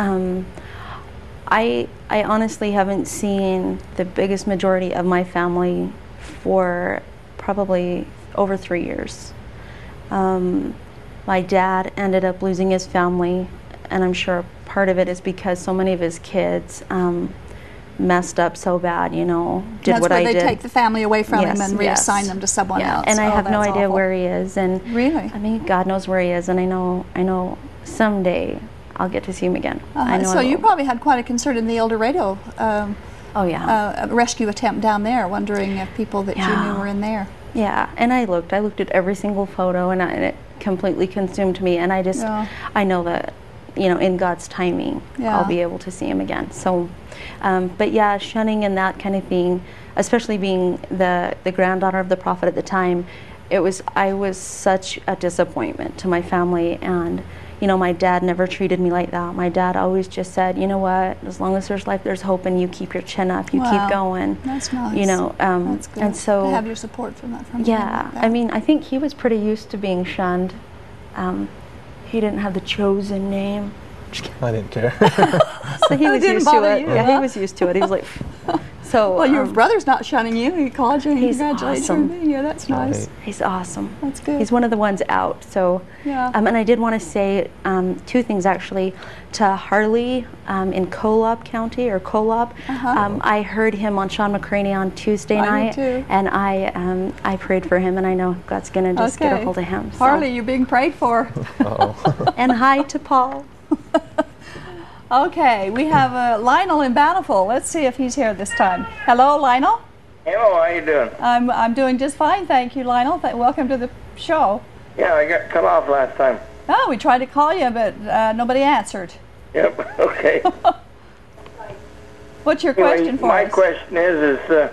I honestly haven't seen the biggest majority of my family for probably over 3 years. My dad ended up losing his family, and I'm sure part of it is because so many of his kids messed up so bad, you know, did that's what I did. That's where they take the family away from him and reassign them to someone else. And I have no idea awful. where he is. And really? I mean, God knows where he is, and I know someday I'll get to see him again. I know. So you probably had quite a concern in the El Dorado rescue attempt down there, wondering if people that you knew were in there. Yeah, and I looked at every single photo, and it completely consumed me, and I know that, you know, in God's timing, I'll be able to see him again. So, but yeah, shunning and that kind of thing, especially being the granddaughter of the prophet at the time, I was such a disappointment to my family, and you know, my dad never treated me like that. My dad always just said, you know what, as long as there's life, there's hope, and you keep your chin up, you keep going. That's nice. You know, that's good. and so to have your support from that. Yeah, I mean, I think he was pretty used to being shunned. He didn't have the chosen name. I didn't care. So he was used to it. Yeah, he was used to it. He was like, So, Well, your brother's not shunning you. He called you and He's congratulated awesome. you. Yeah, that's nice. Right. he's awesome. That's good. He's one of the ones out. So, Yeah. and I did want to say two things actually. To Harley in Kolob County or Kolob, I heard him on Sean McCraney on Tuesday I did night, too. and I prayed for him, and I know God's gonna just get a hold of him. So. Harley, you're being prayed for. Uh-oh. And hi to Paul. Okay, we have Lionel in Bountiful. Let's see if he's here this time. Hello, Lionel. Hello, how you doing? I'm doing just fine, thank you, Lionel. Welcome to the show. Yeah, I got cut off last time. Oh, we tried to call you, but nobody answered. Yep, okay. What's your Anyway, question for my us? question is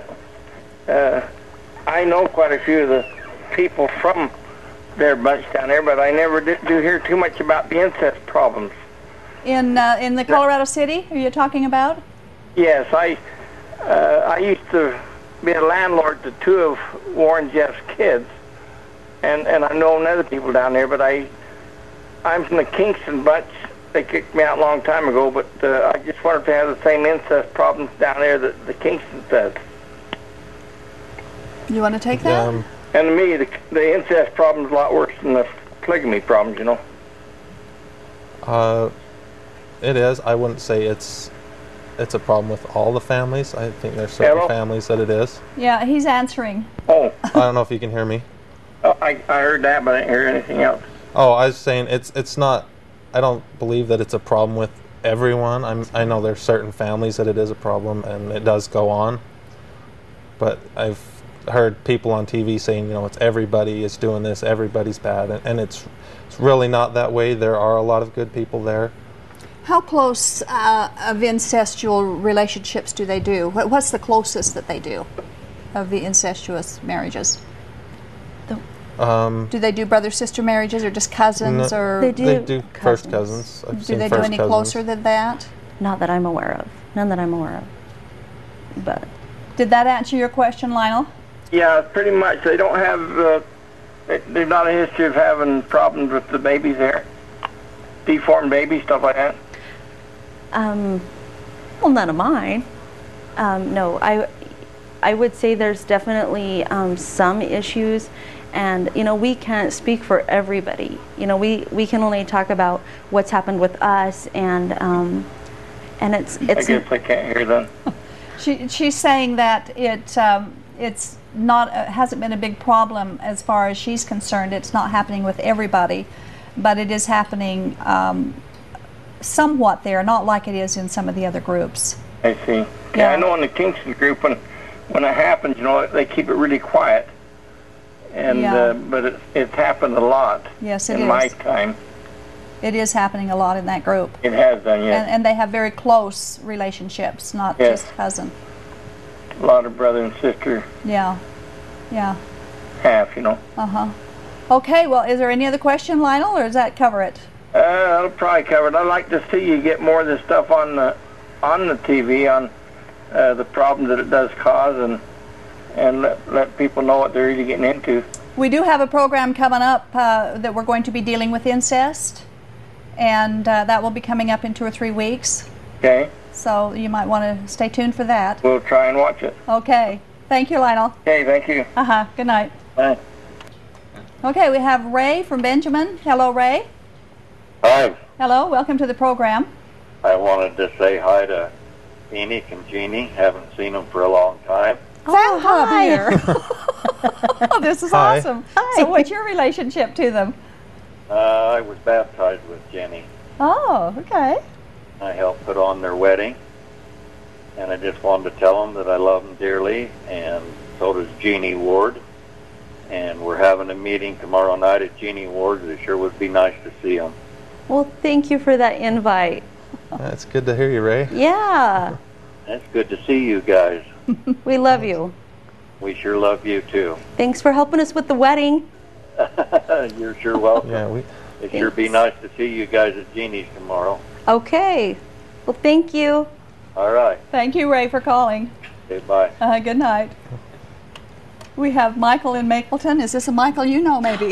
I know quite a few of the people from their bunch down there, but I never do hear too much about the incest problems. In the Colorado City, are you talking about? Yes, I used to be a landlord to two of Warren Jeff's kids, and I know other people down there, but I'm from the Kingston bunch. They kicked me out a long time ago, but I just wonder if they have the same incest problems down there that the Kingston says. You want to take that? Yeah, And to me, the incest problem's a lot worse than the polygamy problems, you know. it is. I wouldn't say it's a problem with all the families. I think there's certain Hello? families that it is. Yeah, he's answering. Oh, I don't know if you can hear me. I heard that, but I didn't hear anything else. Oh, I was saying it's not. I don't believe that it's a problem with everyone. I know there's certain families that it is a problem, and it does go on. But I've heard people on TV saying, it's everybody is doing this, everybody's bad, and it's really not that way. There are a lot of good people there. How close of incestual relationships do they do? What's the closest that they do of the incestuous marriages? Do they do brother-sister marriages or just cousins? No, or They do. They do first cousins. cousins. I've do seen they do first any cousins. closer than that? Not that I'm aware of. None that I'm aware of. But Did that answer your question, Lionel? Yeah, pretty much. They don't have. There's not a history of having problems with the babies there. Deformed babies, stuff like that. well, none of mine. No, I would say there's definitely some issues, and we can't speak for everybody. We can only talk about what's happened with us, and it's I guess I can't hear them. She's saying that it's not hasn't been a big problem as far as she's concerned. It's not happening with everybody, but it is happening somewhat there, not like it is in some of the other groups. I see. Yeah, I know in the Kingston group when it happens, they keep it really quiet. And but it's happened a lot. Yes, it in is. my time. It is happening a lot in that group. It has done, yes. And they have very close relationships, not Yes. just cousin. A lot of brother and sister Yeah. half, Uh-huh. Okay, well, is there any other question, Lionel, or does that cover it? That'll probably cover it. I'd like to see you get more of this stuff on the TV, on the problems that it does cause, and let people know what they're really getting into. We do have a program coming up that we're going to be dealing with incest, and that will be coming up in 2 or 3 weeks. Okay? So you might want to stay tuned for that. We'll try and watch it. Okay. Thank you, Lionel. Okay, thank you. Good night. Bye. Okay, we have Ray from Benjamin. Hello, Ray. Hi. Hello, welcome to the program. I wanted to say hi to Enoch and Jeannie. Haven't seen them for a long time. Sam hi. here. Oh, this is Hi. awesome. So what's your relationship to them? I was baptized with Jenny. Oh, okay. I helped put on their wedding, and I just wanted to tell them that I love them dearly, and so does Jeannie Ward. And we're having a meeting tomorrow night at Jeannie Ward's. It sure would be nice to see them. Well, thank you for that invite. It's good to hear you, Ray. Yeah, It's good to see you guys. we love you. We sure love you too. Thanks for helping us with the wedding. You're sure welcome. Yeah, It sure be nice to see you guys at Jeannie's tomorrow. Okay. Well, thank you. All right. Thank you, Ray, for calling. Okay, bye. Good night. We have Michael in Mapleton. Is this a Michael you know, maybe?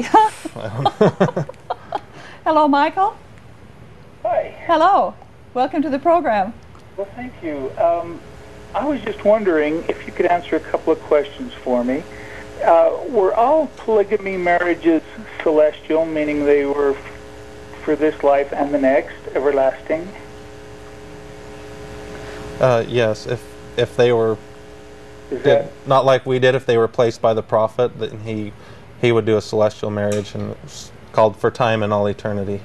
Hello, Michael. Hi. Hello. Welcome to the program. Well, thank you. I was just wondering if you could answer a couple of questions for me. Were all polygamy marriages celestial, meaning they were for this life and the next, everlasting? Yes, if they were not like we did, if they were placed by the prophet, then he would do a celestial marriage, and it's called for time and all eternity.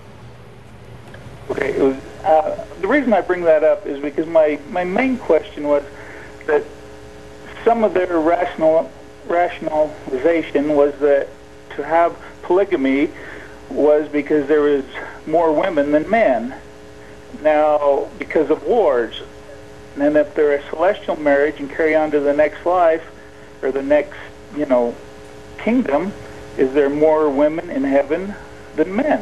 Okay, the reason I bring that up is because my main question was that some of their rationalization was that to have polygamy was because there was more women than men. Now, because of wars, and if they're a celestial marriage and carry on to the next life or the next, kingdom, is there more women in heaven than men?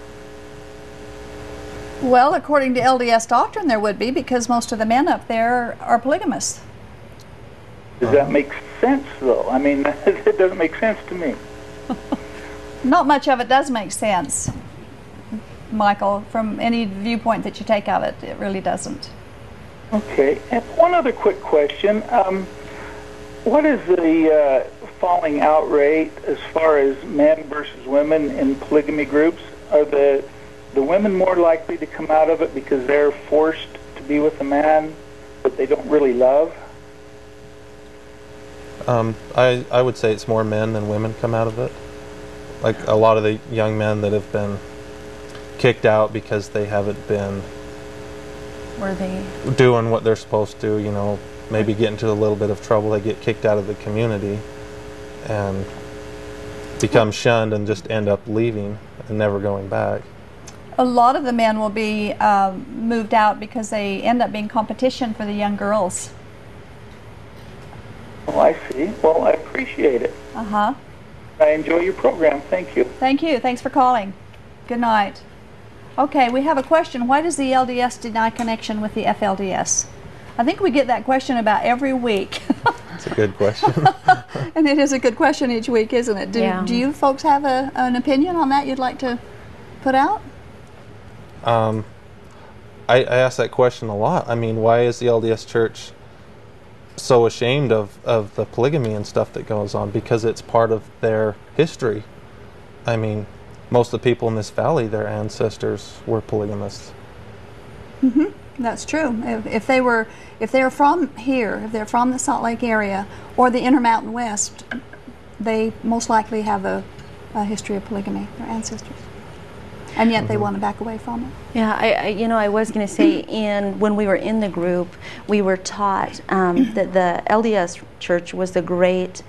Well, according to LDS doctrine, there would be, because most of the men up there are polygamous. Does that make sense, though? I mean, it doesn't make sense to me. Not much of it does make sense, Michael, from any viewpoint that you take of it. It really doesn't. Okay, and one other quick question. What is the falling out rate as far as men versus women in polygamy groups? Are the women more likely to come out of it because they're forced to be with a man that they don't really love? I would say it's more men than women come out of it. Like a lot of the young men that have been kicked out because they haven't been doing what they're supposed to, maybe get into a little bit of trouble, they get kicked out of the community and become shunned and just end up leaving and never going back. A lot of the men will be moved out because they end up being competition for the young girls. Oh, I see. Well, I appreciate it. Uh-huh. I enjoy your program. Thank you. Thank you. Thanks for calling. Good night. Okay, we have a question. Why does the LDS deny connection with the FLDS? I think we get that question about every week. That's a good question. And it is a good question each week, isn't it? Do you folks have an opinion on that you'd like to put out? I ask that question a lot. I mean, why is the LDS Church so ashamed of the polygamy and stuff that goes on? Because it's part of their history. I mean, most of the people in this valley, their ancestors were polygamists. Mm-hmm. That's true. If they're from here, if they're from the Salt Lake area or the Intermountain West, they most likely have a history of polygamy, their ancestors. And yet they want to back away from it. Yeah, I was going to say, when we were in the group, we were taught that the LDS Church was the great,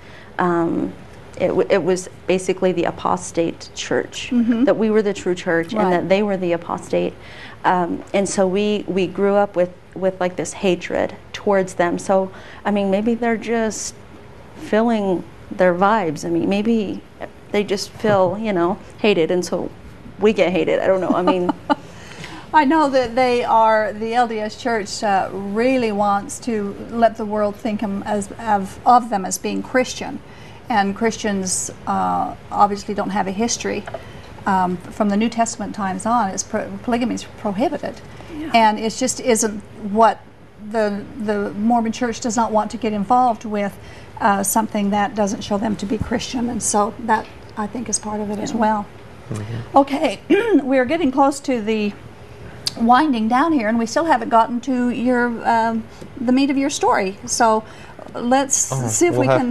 it was basically the apostate church, that we were the true church, and that they were the apostate. And so we grew up with like this hatred towards them. So, I mean, maybe they're just feeling their vibes. I mean, maybe they just feel, hated, and so we get hated. I don't know. I mean, I know that the LDS Church really wants to let the world think of them as being Christian, and Christians obviously don't have a history. From the New Testament times on, polygamy is prohibited, and it just isn't what the Mormon Church does not want to get involved with, something that doesn't show them to be Christian, and so that I think is part of it as well. Mm-hmm. Okay, we are getting close to the winding down here, and we still haven't gotten to your the meat of your story. So let's see if we can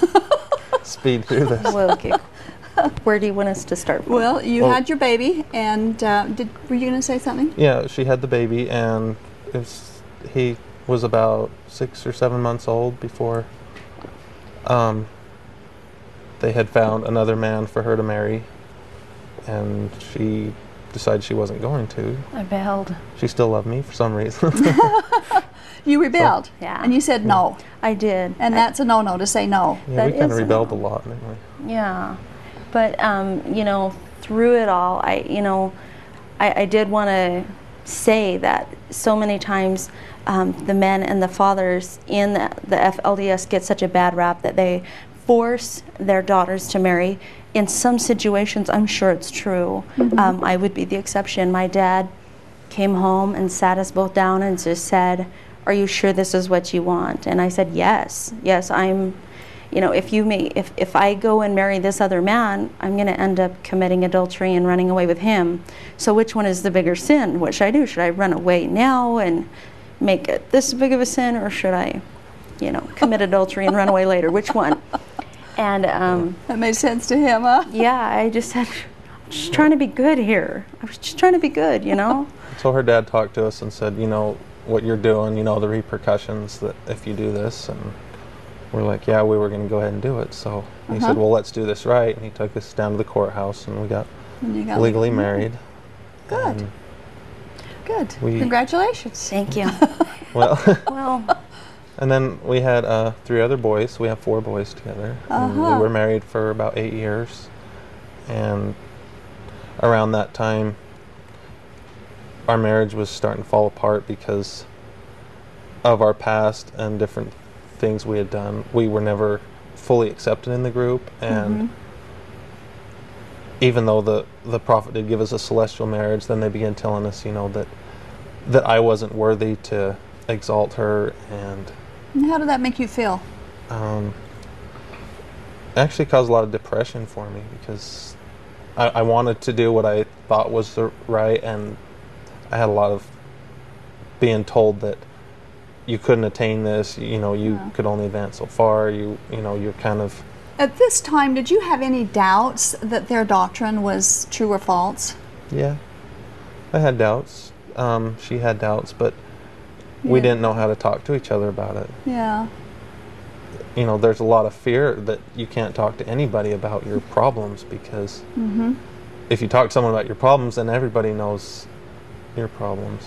speed through this. Well, okay. Where do you want us to start from? Well, you had your baby, and were you going to say something? Yeah, she had the baby, and he was about 6 or 7 months old before they had found another man for her to marry, and she decided she wasn't going to. I rebelled. She still loved me for some reason. You rebelled, and you said no. I did. And that's a no-no, to say no. Yeah, we kind of rebelled a lot, didn't we? Yeah. But, through it all, I did want to say that so many times the men and the fathers in the FLDS get such a bad rap that they force their daughters to marry. In some situations, I'm sure it's true. Mm-hmm. I would be the exception. My dad came home and sat us both down and just said, are you sure this is what you want? And I said, yes, I'm, if I go and marry this other man, I'm going to end up committing adultery and running away with him. So which one is the bigger sin? What should I do? Should I run away now and make it this big of a sin, or should I, commit adultery and run away later? Which one? And that made sense to him, huh? Yeah, I just said, I'm just trying to be good here. I was just trying to be good, So her dad talked to us and said, what you're doing, the repercussions that if you do this. And we're like, yeah, we were going to go ahead and do it. So he said, well, let's do this right. And he took us down to the courthouse, and we got legally married. Good. Good. Congratulations. Thank you. Well, and then we had 3 other boys. We have 4 boys together. And we were married for about 8 years. And around that time, our marriage was starting to fall apart because of our past and different things we had done. We were never fully accepted in the group, and even though the prophet did give us a celestial marriage, then they began telling us, that I wasn't worthy to exalt her. And how did that make you feel? It actually caused a lot of depression for me, because I wanted to do what I thought was right, and I had a lot of being told that you couldn't attain this, you could only advance so far, you're kind of... At this time, did you have any doubts that their doctrine was true or false? Yeah, I had doubts. She had doubts, but we didn't know how to talk to each other about it. Yeah. There's a lot of fear that you can't talk to anybody about your problems, because if you talk to someone about your problems, then everybody knows your problems.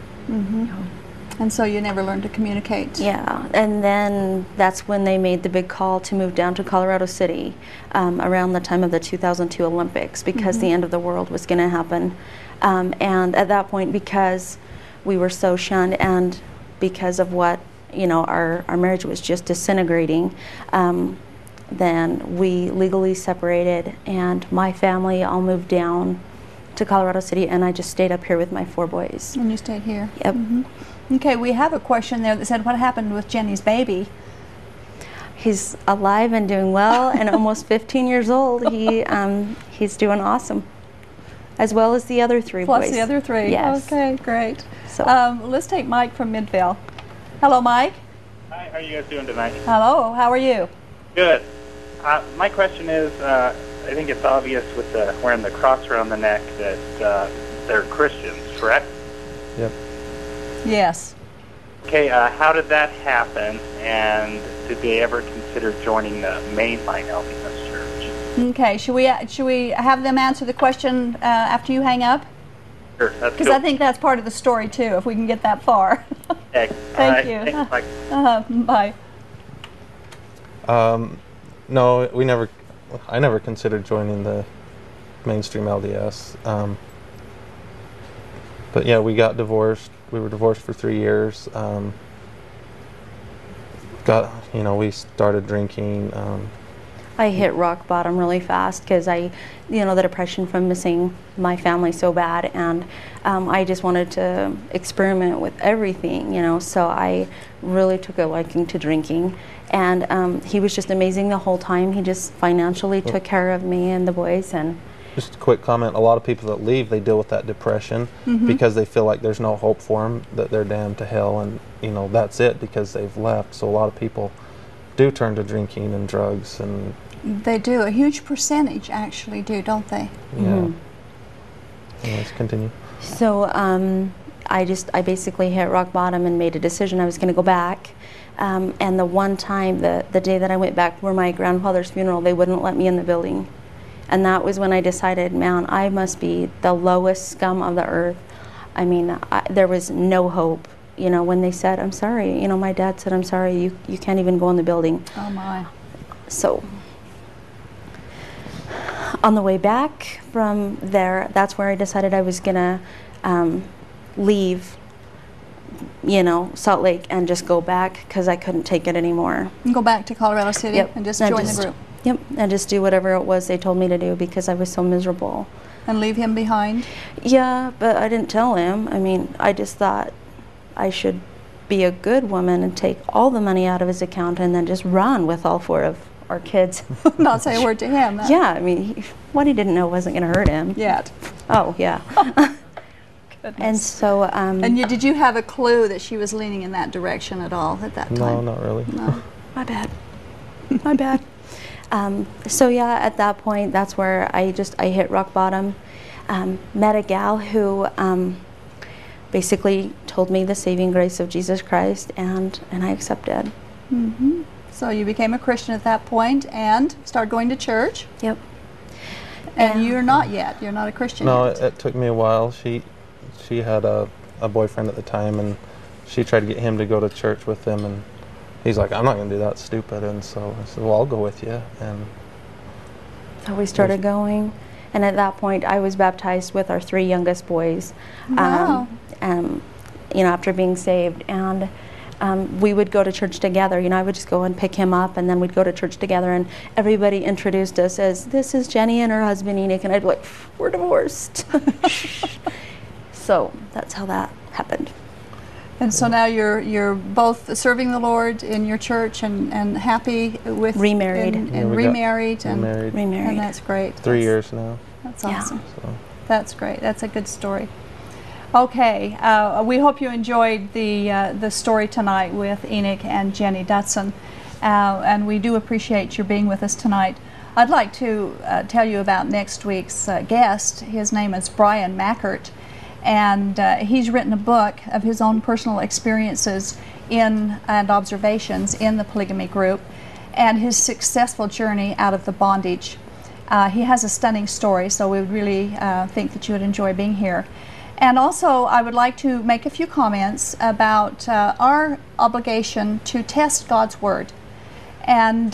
And so you never learned to communicate. Yeah, and then that's when they made the big call to move down to Colorado City around the time of the 2002 Olympics, because the end of the world was going to happen. And at that point, because we were so shunned, and because of what, our marriage was just disintegrating, then we legally separated, and my family all moved down to Colorado City, and I just stayed up here with my 4 boys. And you stayed here? Yep. Okay, we have a question there that said, what happened with Jenny's baby? He's alive and doing well, and almost 15 years old. He's doing awesome, as well as the other 3 boys. Plus the other 3. Yes. Okay, great. So let's take Mike from Midvale. Hello, Mike. Hi, how are you guys doing tonight? Hello, how are you? Good. My question is, I think it's obvious with wearing the cross around the neck that they're Christians, correct? Yep. Yes. Okay, how did that happen, and did they ever consider joining the mainline LDS Church? Okay, should we have them answer the question after you hang up? Sure, that's because I think that's part of the story too, if we can get that far. Okay. Thank you. Thanks, bye. No, I never considered joining the mainstream LDS. But yeah, we got divorced. We were divorced for 3 years. We started drinking. I hit rock bottom really fast, because the depression from missing my family so bad, and I just wanted to experiment with everything, so I really took a liking to drinking. And he was just amazing the whole time. He just financially took care of me and the boys. And just a quick comment, a lot of people that leave, they deal with that depression because they feel like there's no hope for them, that they're damned to hell, and that's it, because they've left. So a lot of people do turn to drinking and drugs, and they do. A huge percentage actually do, don't they? Yeah. Let's continue. So I basically hit rock bottom and made a decision I was going to go back. And the one time, the day that I went back for my grandfather's funeral, they wouldn't let me in the building. And that was when I decided, man, I must be the lowest scum of the earth. I mean, there was no hope. When they said, I'm sorry, my dad said, I'm sorry, you can't even go in the building. Oh my. So on the way back from there, that's where I decided I was gonna leave, Salt Lake, and just go back, because I couldn't take it anymore. And go back to Colorado City and just join the group. Yep, and just do whatever it was they told me to do, because I was so miserable. And leave him behind? Yeah, but I didn't tell him. I mean, I just thought I should be a good woman and take all the money out of his account and then just run with all 4 of our kids. Not say a word to him. Yeah, I mean, what he didn't know wasn't going to hurt him. Yet. Oh, yeah. Goodness. And so... did you have a clue that she was leaning in that direction at all at that time? No, not really. No. My bad. My bad. So yeah, at that point, that's where I hit rock bottom. Met a gal who basically told me the saving grace of Jesus Christ, and I accepted. Mm-hmm. So you became a Christian at that point and started going to church? Yep. And you're not yet. You're not a Christian No, yet. it took me a while. She had a boyfriend at the time, and she tried to get him to go to church with them, and he's like, I'm not going to do that, stupid. And so I said, well, I'll go with you. And so we started going, and at that point I was baptized with our 3 youngest boys. Wow. After being saved, and we would go to church together. I would just go and pick him up, and then we'd go to church together, and everybody introduced us as, this is Jenny and her husband Enoch, and I'd be like, we're divorced. So that's how that happened. And so now you're both serving the Lord in your church and happy with remarried and remarried and remarried. that's great. 3 years now. That's awesome. Yeah. So. That's great. That's a good story. Okay, we hope you enjoyed the story tonight with Enoch and Jenny Dutson, and we do appreciate your being with us tonight. I'd like to tell you about next week's guest. His name is Brian Mackert, and he's written a book of his own personal experiences and observations in the polygamy group and his successful journey out of the bondage. He has a stunning story, so we would really think that you would enjoy being here. And also, I would like to make a few comments about our obligation to test God's Word. And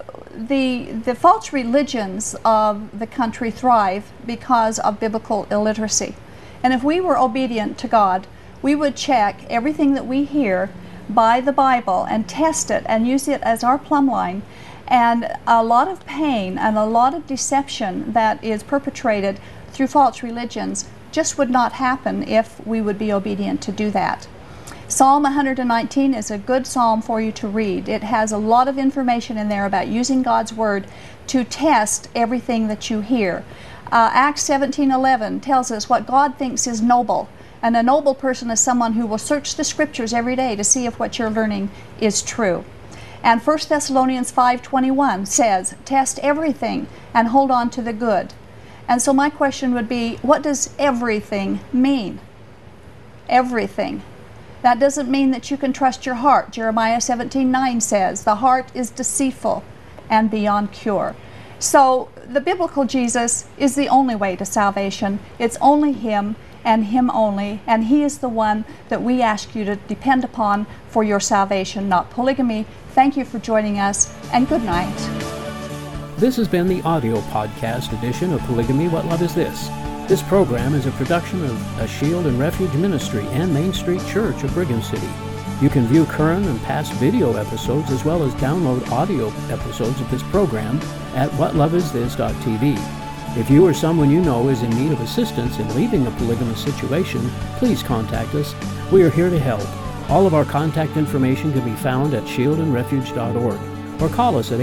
the false religions of the country thrive because of biblical illiteracy. And if we were obedient to God, we would check everything that we hear by the Bible and test it and use it as our plumb line. And a lot of pain and a lot of deception that is perpetrated through false religions just would not happen if we would be obedient to do that. Psalm 119 is a good psalm for you to read. It has a lot of information in there about using God's Word to test everything that you hear. Acts 17:11 tells us what God thinks is noble. And a noble person is someone who will search the Scriptures every day to see if what you're learning is true. And 1 Thessalonians 5:21 says, test everything and hold on to the good. And so my question would be, what does everything mean? Everything. That doesn't mean that you can trust your heart. Jeremiah 17:9 says, the heart is deceitful and beyond cure. So the biblical Jesus is the only way to salvation. It's only Him and Him only, and He is the one that we ask you to depend upon for your salvation, not polygamy. Thank you for joining us, and good night. This has been the audio podcast edition of Polygamy, What Love Is This? This program is a production of a Shield and Refuge Ministry and Main Street Church of Brigham City. You can view current and past video episodes as well as download audio episodes of this program at whatloveisthis.tv. If you or someone you know is in need of assistance in leaving a polygamous situation, please contact us. We are here to help. All of our contact information can be found at shieldandrefuge.org. or call us at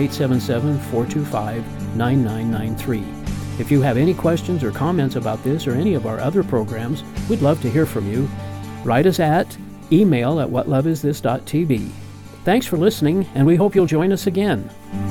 877-425-9993. If you have any questions or comments about this or any of our other programs, we'd love to hear from you. Write us at email@whatloveisthis.tv. Thanks for listening, and we hope you'll join us again.